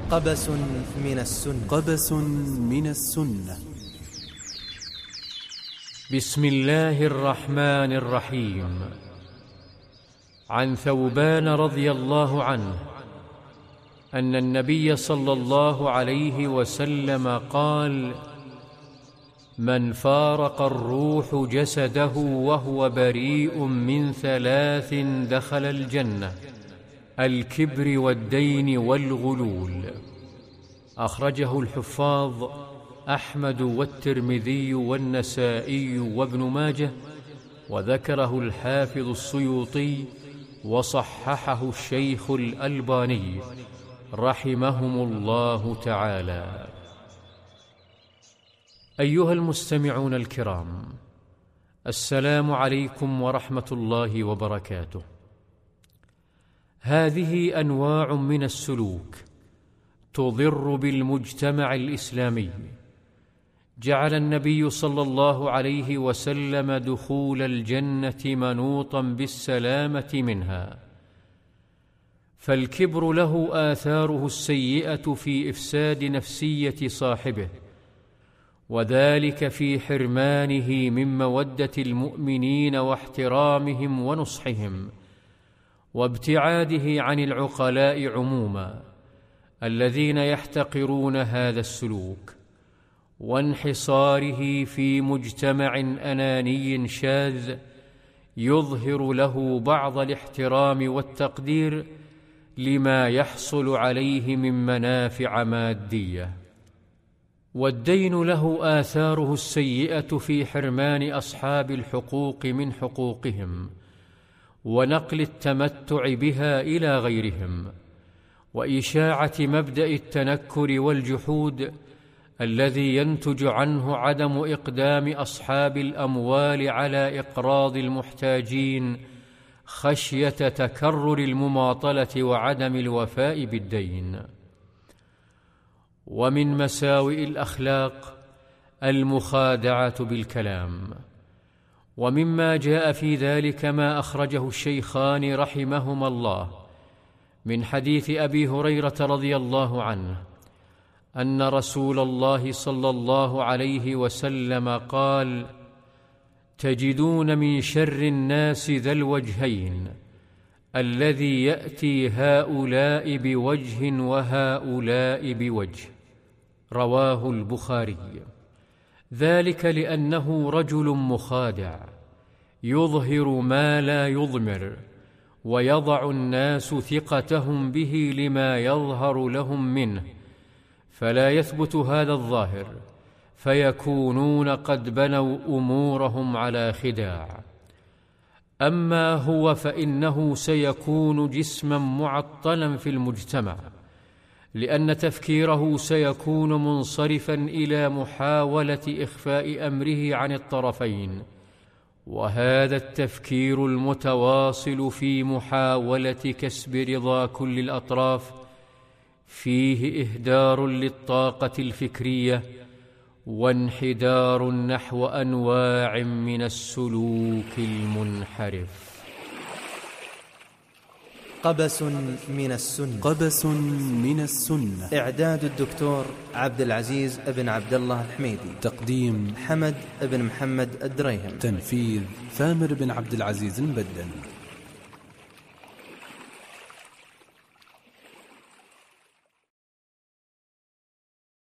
قبس من السنة. قبس من السنة. بسم الله الرحمن الرحيم. عن ثوبان رضي الله عنه أن النبي صلى الله عليه وسلم قال: من فارق الروح جسده وهو بريء من ثلاث دخل الجنة: الكبر والدين والغلول. أخرجه الحفاظ أحمد والترمذي والنسائي وابن ماجه، وذكره الحافظ السيوطي وصححه الشيخ الألباني رحمهم الله تعالى. أيها المستمعون الكرام، السلام عليكم ورحمة الله وبركاته. هذه أنواع من السلوك تضر بالمجتمع الإسلامي. جعل النبي صلى الله عليه وسلم دخول الجنة منوطا بالسلامة منها، فالكبر له آثاره السيئة في إفساد نفسية صاحبه، وذلك في حرمانه من مودة المؤمنين واحترامهم ونصحهم، وابتعاده عن العقلاء عموما الذين يحتقرون هذا السلوك، وانحصاره في مجتمع أناني شاذ يظهر له بعض الاحترام والتقدير لما يحصل عليه من منافع مادية. والدين له آثاره السيئة في حرمان أصحاب الحقوق من حقوقهم، ونقل التمتع بها إلى غيرهم، وإشاعة مبدأ التنكر والجحود الذي ينتج عنه عدم إقدام أصحاب الأموال على إقراض المحتاجين خشية تكرر المماطلة وعدم الوفاء بالدين. ومن مساوئ الأخلاق المخادعة بالكلام، ومما جاء في ذلك ما أخرجه الشيخان رحمهما الله من حديث أبي هريرة رضي الله عنه أن رسول الله صلى الله عليه وسلم قال: تجدون من شر الناس ذا الوجهين الذي يأتي هؤلاء بوجه وهؤلاء بوجه. رواه البخاري. ذلك لأنه رجل مخادع يظهر ما لا يضمر، ويضع الناس ثقتهم به لما يظهر لهم منه، فلا يثبت هذا الظاهر، فيكونون قد بنوا أمورهم على خداع. أما هو فإنه سيكون جسما معطلا في المجتمع، لأن تفكيره سيكون منصرفا إلى محاولة إخفاء أمره عن الطرفين، وهذا التفكير المتواصل في محاولة كسب رضا كل الأطراف فيه إهدار للطاقة الفكرية وانحدار نحو أنواع من السلوك المنحرف. قبس من السنة. قبس من السنة. إعداد الدكتور عبد العزيز بن عبد الله الحميدي. تقديم حمد بن محمد الدريهم. تنفيذ ثامر بن عبد العزيز المبدل.